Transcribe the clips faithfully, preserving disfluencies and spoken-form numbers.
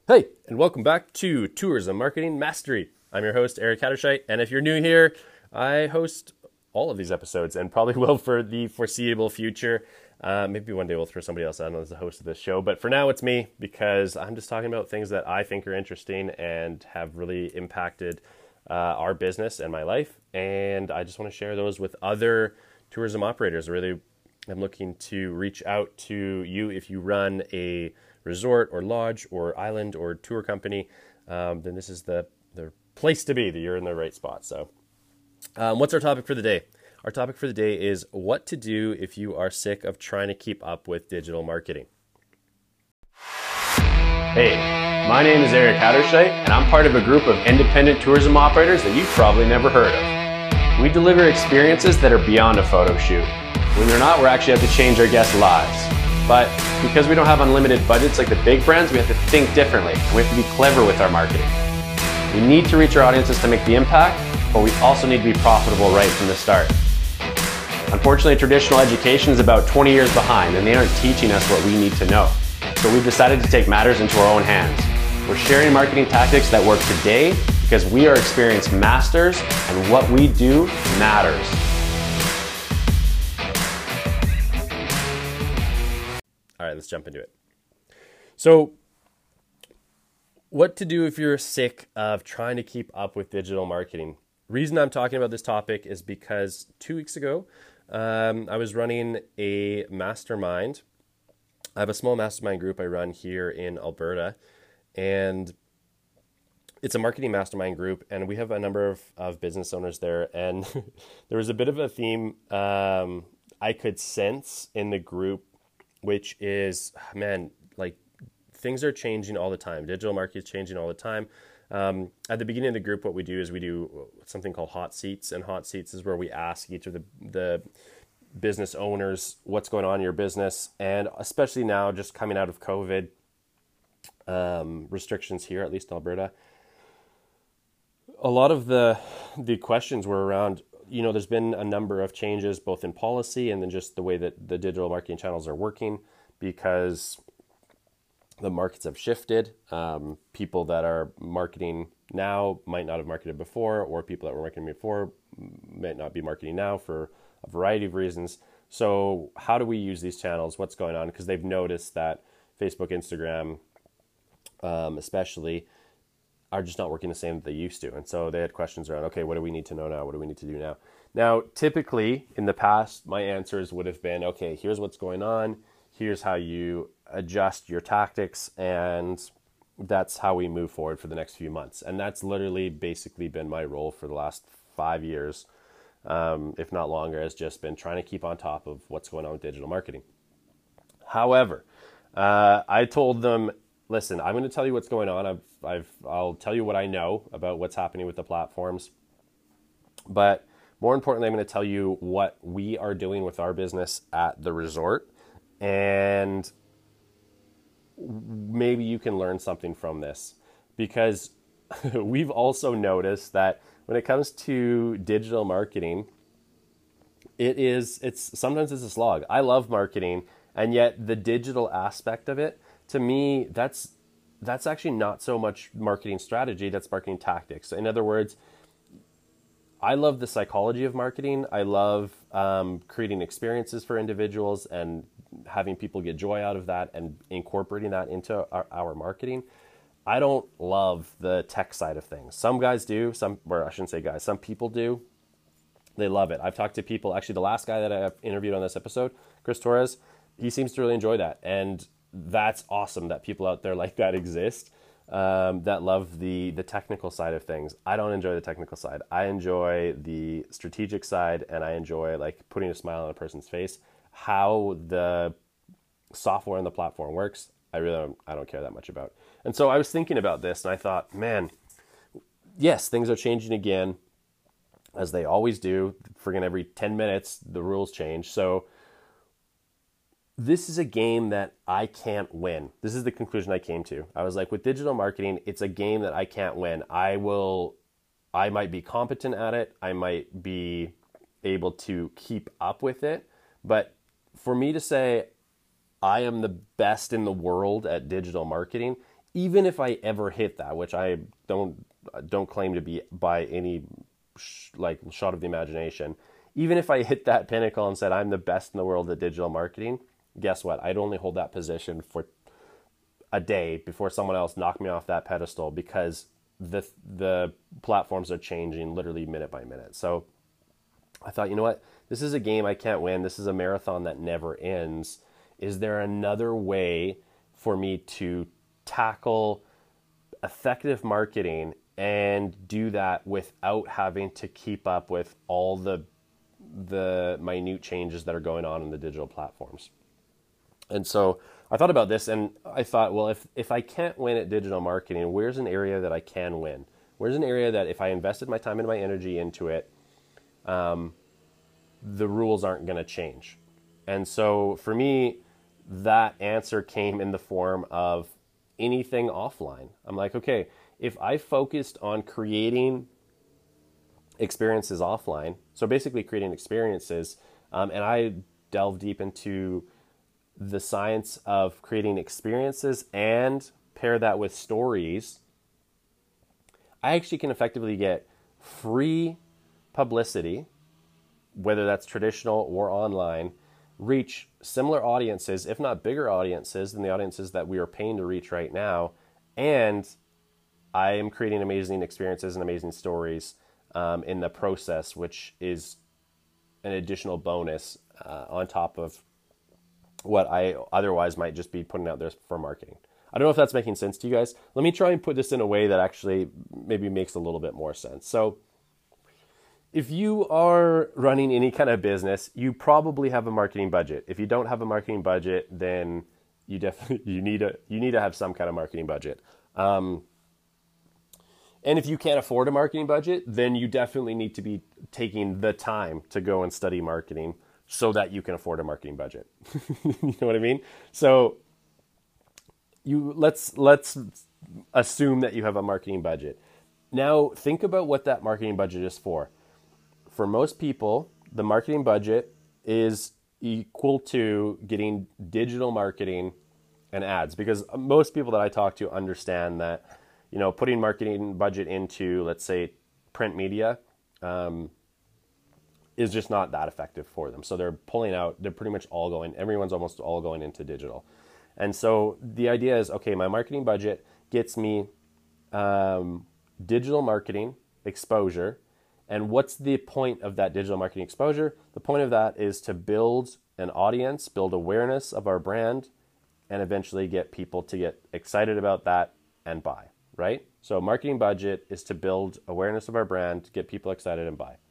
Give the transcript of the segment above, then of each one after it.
Hey, and welcome back to Tourism Marketing Mastery. I'm your host, Eric Hatterscheit, and if you're new here, I host all of these episodes and probably will for the foreseeable future. Uh, maybe one day we'll throw somebody else on as the host of this show, but for now it's me because I'm just talking about things that I think are interesting and have really impacted uh, our business and my life, and I just want to share those with other tourism operators. Really, I'm looking to reach out to you if you run a resort or lodge or island or tour company, um, then this is the, the place to be, that you're in the right spot. So um, what's our topic for the day? Our topic for the day is what to do if you are sick of trying to keep up with digital marketing. Hey, my name is Eric Hatterscheit, and I'm part of a group of independent tourism operators that you've probably never heard of. We deliver experiences that are beyond a photo shoot. When they're not, we actually have to change our guests' lives. But because we don't have unlimited budgets like the big brands, we have to think differently. We have to be clever with our marketing. We need to reach our audiences to make the impact, but we also need to be profitable right from the start. Unfortunately, traditional education is about twenty years behind, and they aren't teaching us what we need to know. So we've decided to take matters into our own hands. We're sharing marketing tactics that work today because we are experienced masters, and what we do matters. All right, let's jump into it. So what to do if you're sick of trying to keep up with digital marketing? Reason I'm talking about this topic is because two weeks ago, um, I was running a mastermind. I have a small mastermind group I run here in Alberta, and it's a marketing mastermind group, and we have a number of, of business owners there, and there was a bit of a theme um, I could sense in the group, which is, man, like things are changing all the time. Digital marketing is changing all the time. Um, at the beginning of the group, what we do is we do something called hot seats, and hot seats is where we ask each of the, the business owners what's going on in your business. And especially now, just coming out of COVID um, restrictions here, at least in Alberta, a lot of the the questions were around, you know, there's been a number of changes both in policy and then just the way that the digital marketing channels are working because the markets have shifted. Um, people that are marketing now might not have marketed before, or people that were marketing before might not be marketing now for a variety of reasons. So how do we use these channels? What's going on? Because they've noticed that Facebook, Instagram, um, especially, are just not working the same that they used to. And so they had questions around, okay, what do we need to know now? What do we need to do now? Now, typically in the past, my answers would have been, okay, here's what's going on. Here's how you adjust your tactics. And that's how we move forward for the next few months. And that's literally basically been my role for the last five years, um, if not longer, has just been trying to keep on top of what's going on with digital marketing. However, uh, I told them, listen, I'm going to tell you what's going on. I've, I've, I'll tell you what I know about what's happening with the platforms. But more importantly, I'm going to tell you what we are doing with our business at the resort. And maybe you can learn something from this. Because we've also noticed that when it comes to digital marketing, it is, it's sometimes it's a slog. I love marketing, and yet the digital aspect of it, to me, that's that's actually not so much marketing strategy, that's marketing tactics. In other words, I love the psychology of marketing. I love um, creating experiences for individuals and having people get joy out of that and incorporating that into our, our marketing. I don't love the tech side of things. Some guys do, some, or I shouldn't say guys, some people do. They love it. I've talked to people, actually the last guy that I interviewed on this episode, Chris Torres, he seems to really enjoy that. And that's awesome that people out there like that exist, um, that love the the technical side of things. I don't enjoy the technical side. I enjoy the strategic side, and I enjoy like putting a smile on a person's face. How the software and the platform works, I really don't, I don't care that much about. And so I was thinking about this, and I thought, man, yes, things are changing again, as they always do. Friggin' every ten minutes, the rules change. So this is a game that I can't win. This is the conclusion I came to. I was like, with digital marketing, it's a game that I can't win. I will, I might be competent at it. I might be able to keep up with it. But for me to say I am the best in the world at digital marketing even if I ever hit that, which I don't don't claim to be by any sh- like shot of the imagination, even if I hit that pinnacle and said I'm the best in the world at digital marketing, guess what? I'd only hold that position for a day before someone else knocked me off that pedestal, because the the platforms are changing literally minute by minute. So I thought, you know what? This is a game I can't win. This is a marathon that never ends. Is there another way for me to tackle effective marketing and do that without having to keep up with all the the minute changes that are going on in the digital platforms? And so I thought about this, and I thought, well, if if I can't win at digital marketing, where's an area that I can win? Where's an area that if I invested my time and my energy into it, um, the rules aren't going to change? And so for me, that answer came in the form of anything offline. I'm like, okay, if I focused on creating experiences offline, so basically creating experiences, um, and I delve deep into the science of creating experiences and pair that with stories, I actually can effectively get free publicity, whether that's traditional or online, reach similar audiences, if not bigger audiences than the audiences that we are paying to reach right now. And I am creating amazing experiences and amazing stories um, in the process, which is an additional bonus uh, on top of what I otherwise might just be putting out there for marketing. I don't know if that's making sense to you guys. Let me try and put this in a way that actually maybe makes a little bit more sense. So if you are running any kind of business, you probably have a marketing budget. If you don't have a marketing budget, then you definitely you need a you need to have some kind of marketing budget. Um, and if you can't afford a marketing budget, then you definitely need to be taking the time to go and study marketing so that you can afford a marketing budget. You know what I mean? So you let's let's assume that you have a marketing budget. Now think about what that marketing budget is for. For most people, the marketing budget is equal to getting digital marketing and ads, because most people that I talk to understand that, you know, putting marketing budget into, let's say, print media um, is just not that effective for them. So they're pulling out, they're pretty much all going, everyone's almost all going into digital. And so the idea is, okay, my marketing budget gets me um, digital marketing exposure. And what's the point of that digital marketing exposure? The point of that is to build an audience, build awareness of our brand, and eventually get people to get excited about that and buy, right? So marketing budget is to build awareness of our brand, get people excited and buy.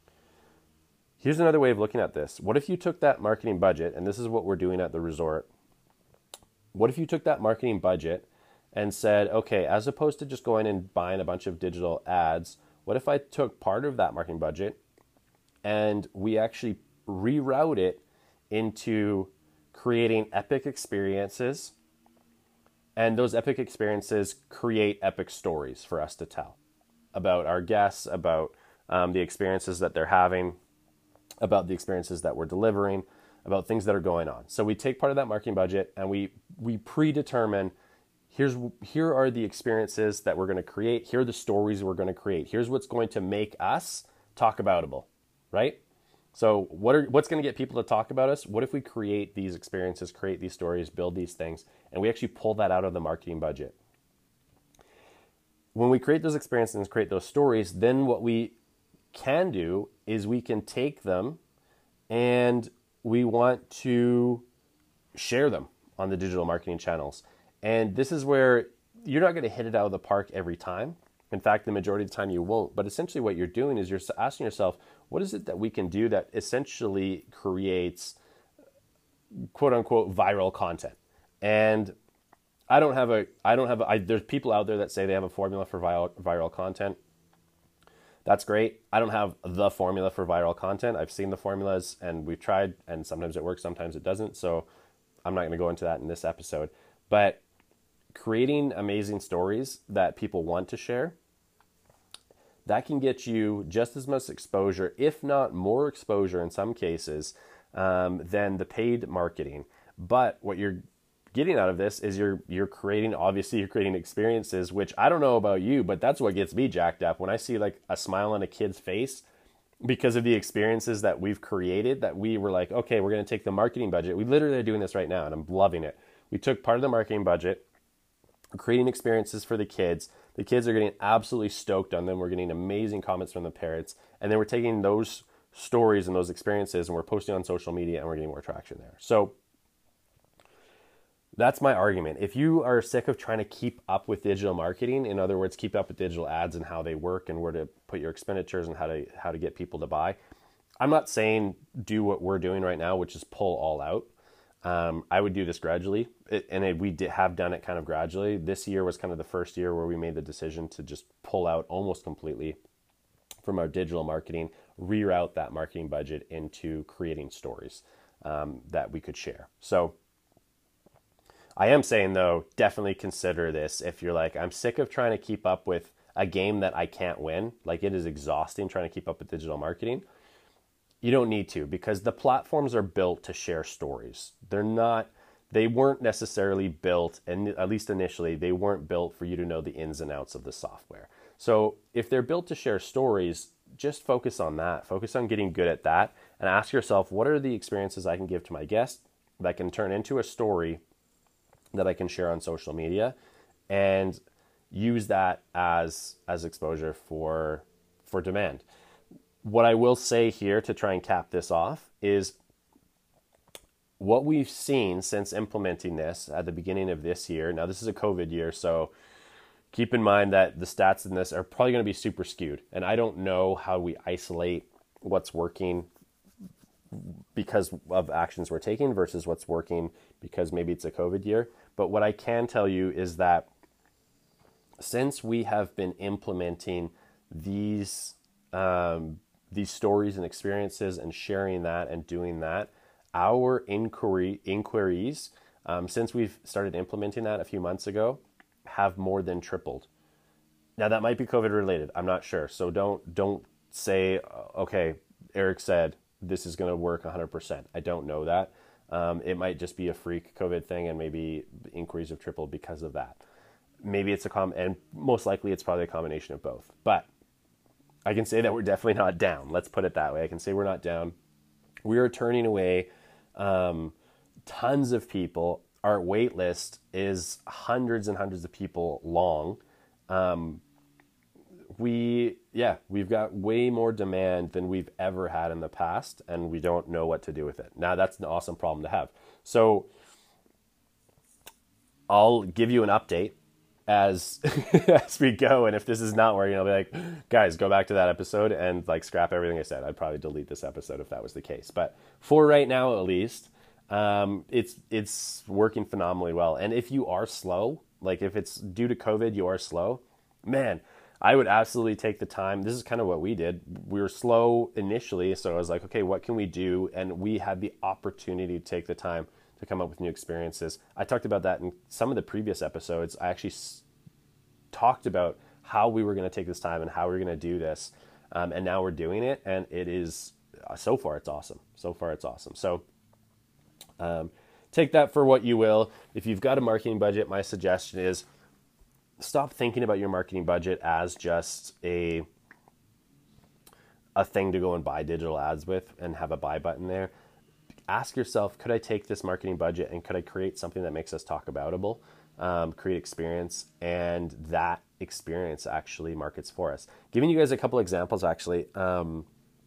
Here's another way of looking at this. What if you took that marketing budget, and this is what we're doing at the resort. What if you took that marketing budget and said, okay, as opposed to just going and buying a bunch of digital ads, what if I took part of that marketing budget and we actually reroute it into creating epic experiences, and those epic experiences create epic stories for us to tell about our guests, about um, the experiences that they're having, about the experiences that we're delivering, about things that are going on. So we take part of that marketing budget and we we predetermine, here's here are the experiences that we're going to create, here are the stories we're going to create, here's what's going to make us talk aboutable, right? So what are what's going to get people to talk about us? What if we create these experiences, create these stories, build these things, and we actually pull that out of the marketing budget? When we create those experiences and create those stories, then what we can do is we can take them and we want to share them on the digital marketing channels. And this is where you're not going to hit it out of the park every time. In fact, the majority of the time you won't. But essentially what you're doing is you're asking yourself, what is it that we can do that essentially creates quote unquote viral content? And I don't have a, I don't have a, I, there's people out there that say they have a formula for viral, viral content. That's great. I don't have the formula for viral content. I've seen the formulas and we've tried, and sometimes it works, sometimes it doesn't. So I'm not going to go into that in this episode. But creating amazing stories that people want to share, that can get you just as much exposure, if not more exposure in some cases, um, than the paid marketing. But what you're getting out of this is you're you're creating, obviously you're creating experiences, which I don't know about you, but that's what gets me jacked up when I see like a smile on a kid's face because of the experiences that we've created, that we were like, okay, we're going to take the marketing budget. We literally are doing this right now and I'm loving it. We took part of the marketing budget, creating experiences for the kids. The kids are getting absolutely stoked on them. We're getting amazing comments from the parents. And then we're taking those stories and those experiences and we're posting on social media and we're getting more traction there. So that's my argument. If you are sick of trying to keep up with digital marketing, in other words, keep up with digital ads and how they work and where to put your expenditures and how to how to get people to buy, I'm not saying do what we're doing right now, which is pull all out. Um, I would do this gradually, it, and it, we did, have done it kind of gradually. This year was kind of the first year where we made the decision to just pull out almost completely from our digital marketing, reroute that marketing budget into creating stories um, that we could share. So I am saying, though, definitely consider this if you're like, I'm sick of trying to keep up with a game that I can't win. Like, it is exhausting trying to keep up with digital marketing. You don't need to, because the platforms are built to share stories. They're not, they weren't necessarily built, and at least initially, they weren't built for you to know the ins and outs of the software. So if they're built to share stories, just focus on that. Focus on getting good at that and ask yourself, what are the experiences I can give to my guests that can turn into a story that I can share on social media, and use that as as exposure for for demand. What I will say here to try and cap this off is what we've seen since implementing this at the beginning of this year. Now, this is a COVID year, so keep in mind that the stats in this are probably going to be super skewed. And I don't know how we isolate what's working because of actions we're taking versus what's working because maybe it's a COVID year. But what I can tell you is that since we have been implementing these um, these stories and experiences and sharing that and doing that, our inquiry inquiries, um, since we've started implementing that a few months ago, have more than tripled. Now, that might be COVID related. I'm not sure. So don't don't say, okay, Eric said this is going to work one hundred percent. I don't know that. Um, it might just be a freak COVID thing, and maybe inquiries have tripled because of that. Maybe it's a com, and most likely it's probably a combination of both. But I can say that we're definitely not down. Let's put it that way. I can say we're not down. We are turning away um, tons of people. Our wait list is hundreds and hundreds of people long. Um, we, yeah, we've got way more demand than we've ever had in the past, and we don't know what to do with it. Now, that's an awesome problem to have. So I'll give you an update as as we go, and if this is not working, I'll be like, guys, go back to that episode and like scrap everything I said. I'd probably delete this episode if that was the case. But for right now, at least, um, it's it's working phenomenally well. And if you are slow, like if it's due to COVID, you are slow, man, I would absolutely take the time. This is kind of what we did. We were slow initially, so I was like, okay, what can we do? And we had the opportunity to take the time to come up with new experiences. I talked about that in some of the previous episodes. I actually s- talked about how we were going to take this time and how we were going to do this. Um, and now we're doing it, and it is, uh, so far it's awesome. So far it's awesome. So um, take that for what you will. If you've got a marketing budget, my suggestion is stop thinking about your marketing budget as just a a thing to go and buy digital ads with and have a buy button there. Ask yourself, could I take this marketing budget and could I create something that makes us talk aboutable, um, create experience, and that experience actually markets for us. Giving you guys a couple examples, actually. Um,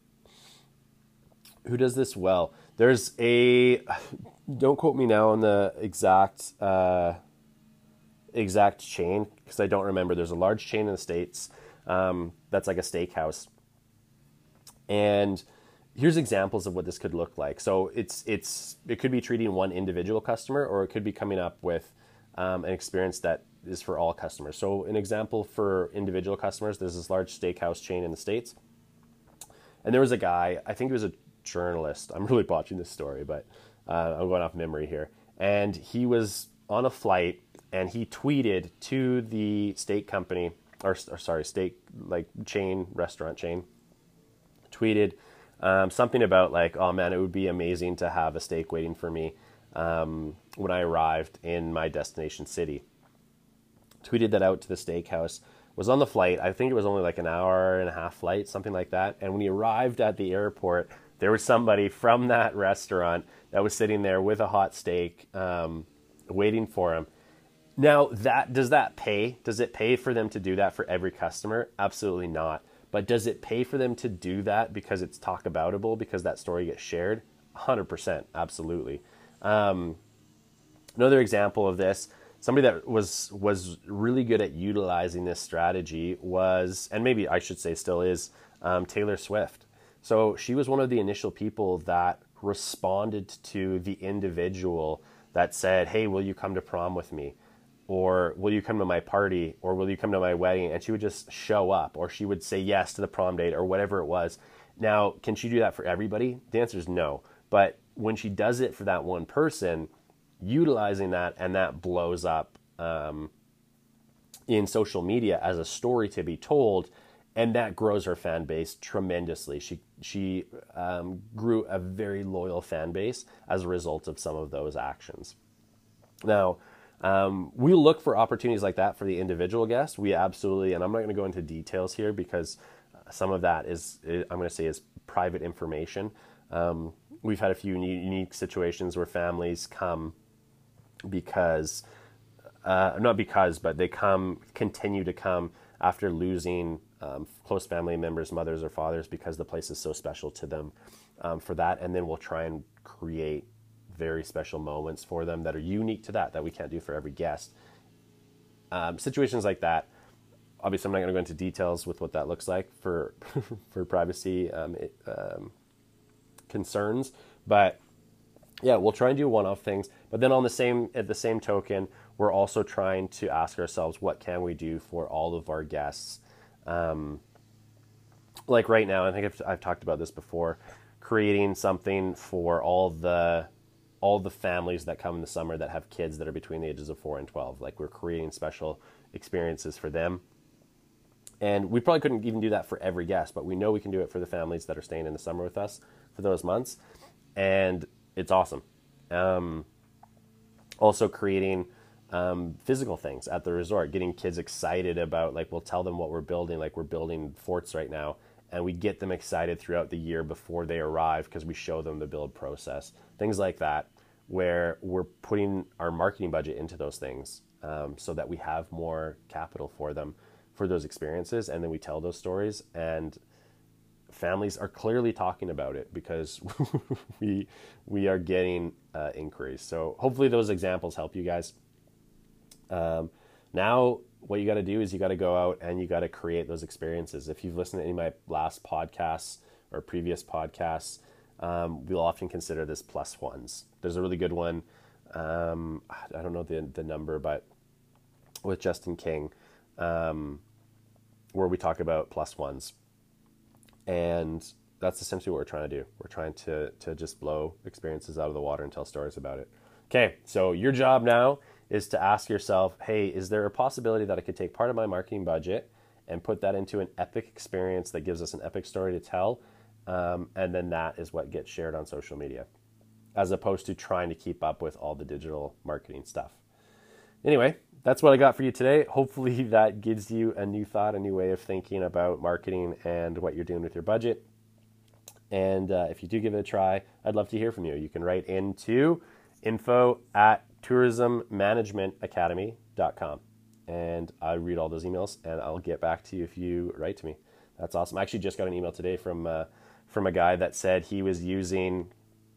who does this well? There's a, don't quote me now on the exact uh, exact chain because I don't remember. There's a large chain in the States um, that's like a steakhouse. And here's examples of what this could look like. So it's it's it could be treating one individual customer, or it could be coming up with um, an experience that is for all customers. So an example for individual customers, there's this large steakhouse chain in the States. And there was a guy, I think he was a journalist. I'm really botching this story, but uh, I'm going off memory here. And he was on a flight, and he tweeted to the steak company, or, or sorry, steak like chain, restaurant chain, tweeted Um, something about like, oh man, it would be amazing to have a steak waiting for me um, when I arrived in my destination city. Tweeted that out to the steakhouse, was on the flight. I think it was only like an hour and a half flight, something like that. And when he arrived at the airport, there was somebody from that restaurant that was sitting there with a hot steak, um, waiting for him. Now, that does that pay? Does it pay for them to do that for every customer? Absolutely not. But does it pay for them to do that because it's talk aboutable, because that story gets shared? one hundred percent, absolutely. Um, another example of this, somebody that was was really good at utilizing this strategy was, and maybe I should say still is, um, Taylor Swift. So she was one of the initial people that responded to the individual that said, hey, will you come to prom with me? Or will you come to my party? Or will you come to my wedding? And she would just show up, or she would say yes to the prom date, or whatever it was. Now, can she do that for everybody? The answer is no. But when she does it for that one person, utilizing that, and that blows up um, in social media as a story to be told, and that grows her fan base tremendously. She she um, grew a very loyal fan base as a result of some of those actions. Now, um, we look for opportunities like that for the individual guest. We absolutely, and I'm not going to go into details here because some of that is, I'm going to say, is private information. Um, we've had a few unique situations where families come because, uh, not because, but they come, continue to come after losing um, close family members, mothers or fathers, because the place is so special to them um, for that. And then we'll try and create very special moments for them that are unique to that, that we can't do for every guest. Um, situations like that, obviously I'm not going to go into details with what that looks like for for privacy um, it, um, concerns, but yeah, we'll try and do one-off things. But then on the same at the same token, we're also trying to ask ourselves, what can we do for all of our guests? Um, like right now, I think I've, I've talked about this before, creating something for all the all the families that come in the summer that have kids that are between the ages of four and twelve. Like, we're creating special experiences for them. And we probably couldn't even do that for every guest, but we know we can do it for the families that are staying in the summer with us for those months. And it's awesome. Um, also creating um, physical things at the resort, getting kids excited about, like, we'll tell them what we're building. Like, we're building forts right now, and we get them excited throughout the year before they arrive because we show them the build process. Things like that, where we're putting our marketing budget into those things um, so that we have more capital for them, for those experiences, and then we tell those stories, and families are clearly talking about it because we we are getting uh, inquiries. So hopefully those examples help you guys. Um, now what you got to do is you got to go out and you got to create those experiences. If you've listened to any of my last podcasts or previous podcasts, um, we'll often consider this plus ones. There's a really good one. Um, I don't know the the number, but with Justin King, um, where we talk about plus ones. And that's essentially what we're trying to do. We're trying to to just blow experiences out of the water and tell stories about it. Okay, so your job now is to ask yourself, hey, is there a possibility that I could take part of my marketing budget and put that into an epic experience that gives us an epic story to tell? Um, and then that is what gets shared on social media, as opposed to trying to keep up with all the digital marketing stuff. Anyway, that's what I got for you today. Hopefully that gives you a new thought, a new way of thinking about marketing and what you're doing with your budget. And uh, if you do give it a try, I'd love to hear from you. You can write into info at tourism management academy dot com. And I read all those emails, and I'll get back to you if you write to me. That's awesome. I actually just got an email today from uh, from a guy that said he was using,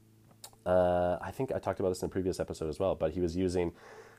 uh, I think I talked about this in a previous episode as well, but he was using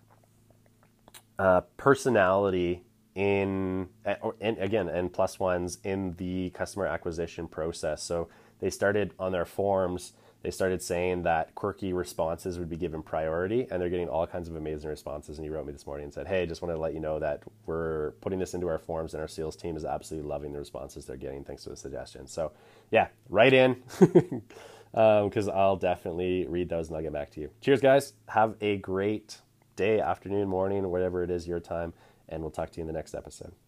Uh, personality in, or, and again, and plus ones in the customer acquisition process. So they started on their forms, they started saying that quirky responses would be given priority, and they're getting all kinds of amazing responses. And he wrote me this morning and said, hey, just wanted to let you know that we're putting this into our forms, and our sales team is absolutely loving the responses they're getting. Thanks for the suggestion. So yeah, write in because um, I'll definitely read those and I'll get back to you. Cheers, guys. Have a great day, afternoon, morning, whatever it is your time, and we'll talk to you in the next episode.